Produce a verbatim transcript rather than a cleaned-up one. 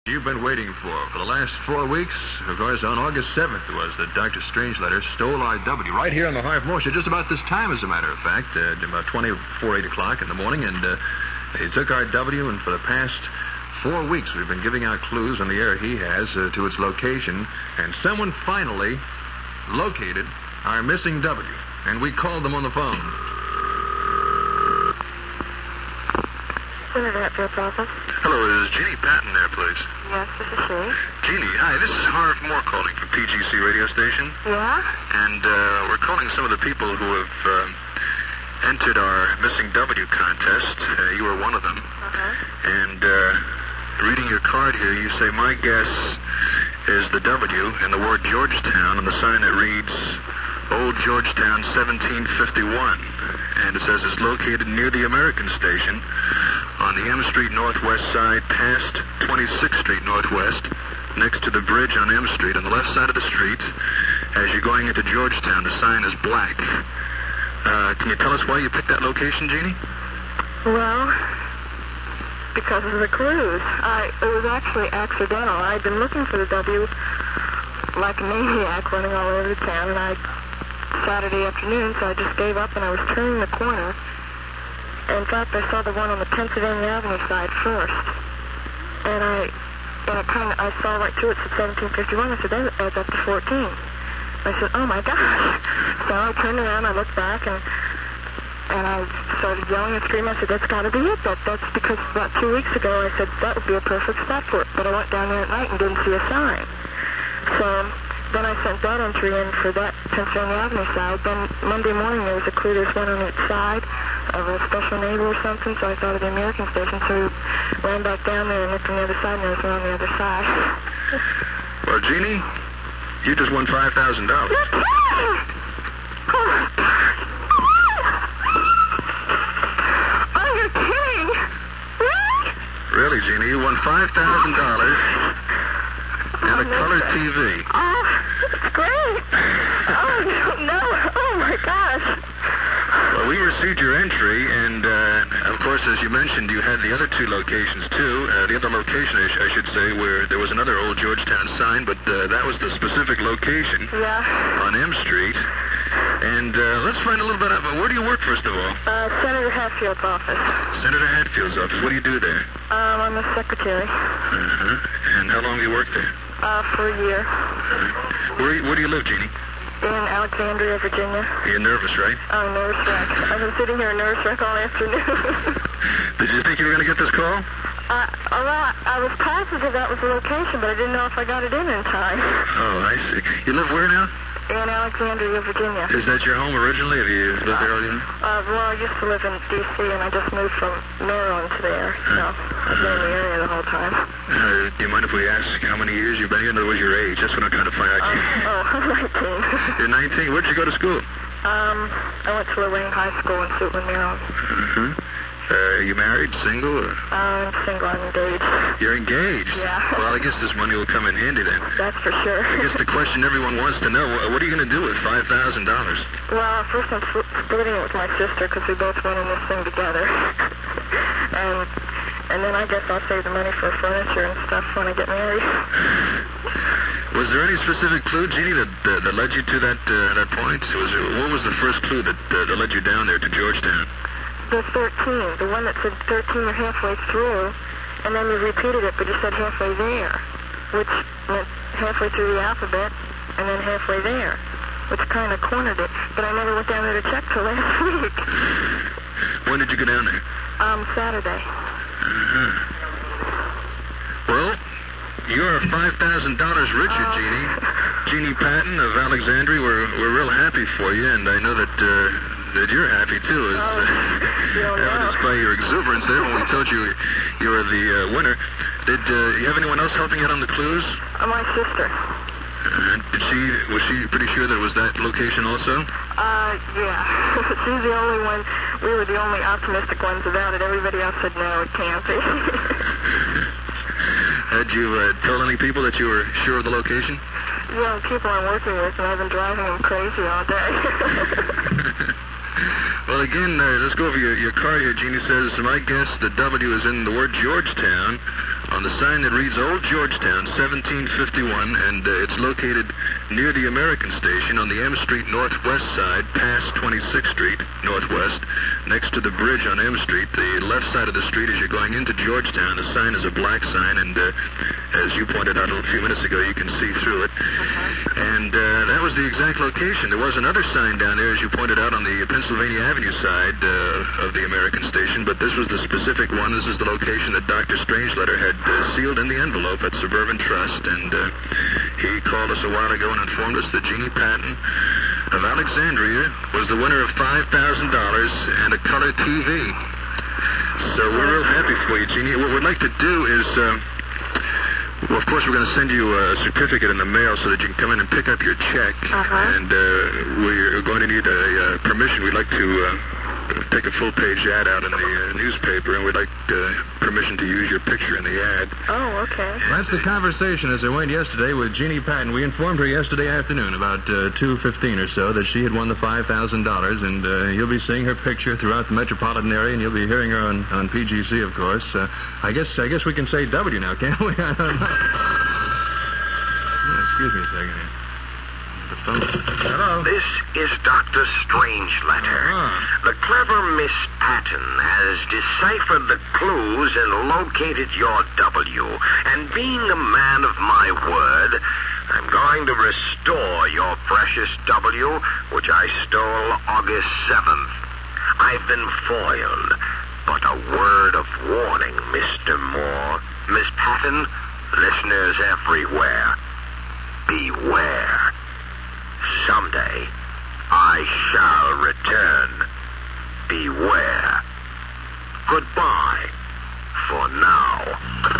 You've been waiting for. For the last four weeks, of course, on August seventh was that Doctor Strangeletter stole our W. Right here on the Harv Moore Show, just about this time, as a matter of fact, uh, about twenty-four, eight o'clock in the morning, and uh, he took our W, and for the past four weeks we've been giving out clues on the air he has uh, to its location, and someone finally located our missing W, and we called them on the phone. Senator Hatfield's office. Hello, is Jeannie Patton there, please? Yes, this is she. Jeannie, hi, this is Harv Moore calling from P G C radio station. Yeah? And uh, we're calling some of the people who have um, entered our Missing W contest. Uh, you were one of them. Uh-huh. And uh, reading your card here, you say, my guess is the W and the word Georgetown on the sign that reads Old Georgetown seventeen fifty-one. And it says it's located near the American Station on the M Street Northwest side, past twenty-sixth Street Northwest, next to the bridge on M Street. On the left side of the street, as you're going into Georgetown, the sign is black. Uh, can you tell us why you picked that location, Jeannie? Well, because of the clues. I, it was actually accidental. I'd been looking for the W like a maniac, running all over the town, and I Saturday afternoon, so I just gave up, and I was turning the corner. In fact, I saw the one on the Pennsylvania Avenue side first, and I, and it kind of, I saw right through it, said seventeen fifty-one. I said, that adds up to fourteen. I said, oh my gosh. So I turned around, I looked back, and and I started yelling and screaming. I said, that's got to be it. That, that's because about two weeks ago I said that would be a perfect spot for it, but I went down there at night and didn't see a sign. So then I sent that entry in for that Pennsylvania Avenue side. Then Monday morning there was a clue, there's one on each side of a special neighbor or something, so I thought of the American Station, so we ran back down there and looked on the other side, and there was one on the other side. Well, Jeannie, you just won five thousand dollars. You're kidding! Oh, oh, you're kidding! Really? Really, Jeannie, you won five thousand dollars and a Oh, no, color sir. T V. Oh, it's great! Oh, no! Oh, my gosh! Well, we received your entry, and, uh, of course, as you mentioned, you had the other two locations, too. Uh, the other location, I, sh- I should say, where there was another old Georgetown sign, but uh, that was the specific location Yeah. on M Street. And uh, let's find a little bit about, where do you work, first of all? Uh, Senator Hatfield's office. Senator Hatfield's office. What do you do there? Um, I'm the secretary. Uh-huh. And how long have you worked there? Uh, for a year. Uh-huh. Where, where do you live, Jeannie? In Alexandria, Virginia. You're nervous, right? Oh, nervous wreck. I've been sitting here in nervous wreck all afternoon. Did you think you were going to get this call? Uh, well, I was positive that was the location, but I didn't know if I got it in in time. Oh, I see. You live where now? In Alexandria, Virginia. Is that your home originally? Have you lived there all your life? Uh, well, I used to live in D C, and I just moved from Maryland to there, so I've been in the area the whole time. Uh, do you mind if we ask how many years you've been here? In other words, your age. That's what I'm trying to find out. Uh, oh, I'm nineteen. You're nineteen. Where did you go to school? Um, I went to Lorraine High School in Suitland, Maryland. Uh-huh. Uh, are you married, single, or? Uh, I'm single, I'm engaged. You're engaged? Yeah. Well, I guess this money will come in handy then. That's for sure. I guess the question everyone wants to know, uh, what are you going to do with five thousand dollars? Well, first I'm sp- splitting it with my sister because we both went in this thing together. and and then I guess I'll save the money for furniture and stuff when I get married. Was there any specific clue, Jeannie, that, uh, that led you to that uh, that point? Was there, what was the first clue that, uh, that led you down there to Georgetown? The thirteen, the one that said thirteen, you're halfway through, and then you repeated it, but you said halfway there, which meant halfway through the alphabet, and then halfway there, which kind of cornered it. But I never went down there to check till last week. When did you go down there? Um, Saturday. Uh-huh. Well, you're five thousand dollars richer, Oh. Jeannie. Jeannie Patton of Alexandria. We're we're real happy for you, and I know that uh, that you're happy too. As Oh, you don't evidenced know. by your exuberance there when we told you you were the uh, winner. Did uh, you have anyone else helping out on the clues? Uh, my sister. Uh, did she was she pretty sure that it was that location also? Uh, yeah. She's the only one. We were the only optimistic ones about it. Everybody else said, no, it can't be. Had you uh, told any people that you were sure of the location? Young people I'm working with, and I've been driving them crazy all day. Well, again, uh, let's go over your, your card here. Jeannie says, my guess, the W is in the word Georgetown on the sign that reads Old Georgetown, seventeen fifty-one, and uh, it's located near the American Station on the M Street Northwest side, past twenty-sixth Street Northwest, next to the bridge on M Street. The left side of the street as you're going into Georgetown, the sign is a black sign, and uh, as you pointed out a few minutes ago, you can see through it. Uh-huh. And uh, that was the exact location. There was another sign down there, as you pointed out, on the Pennsylvania Avenue side uh, of the American Station, but this was the specific one. This is the location that Doctor Strangeletter had uh, sealed in the envelope at Suburban Trust, and uh, he called us a while ago and informed us that Jeannie Patton of Alexandria was the winner of five thousand dollars and a color T V. So we're real happy for you, Jeannie. What we'd like to do is... Uh, Well, of course, we're going to send you a certificate in the mail so that you can come in and pick up your check. Uh-huh. And uh, we're going to need a uh, permission. We'd like to uh, take a full-page ad out in the uh, newspaper, and we'd like uh, permission to use your picture in the ad. Oh, okay. That's the conversation as it went yesterday with Jeannie Patton. We informed her yesterday afternoon, about uh, two fifteen or so, that she had won the five thousand dollars, and uh, you'll be seeing her picture throughout the metropolitan area, and you'll be hearing her on, on P G C, of course. Uh, I guess I guess we can say W now, can't we? I don't know. Oh, excuse me a second here. The phone. Hello. This is Doctor Strangeletter. Uh-huh. The clever Miss Patton has deciphered the clues and located your W. And being a man of my word, I'm going to restore your precious W, which I stole August seventh. I've been foiled. But a word of warning, Mister Moore. Miss Patton, listeners everywhere, beware. Someday, I shall return. Beware. Goodbye for now.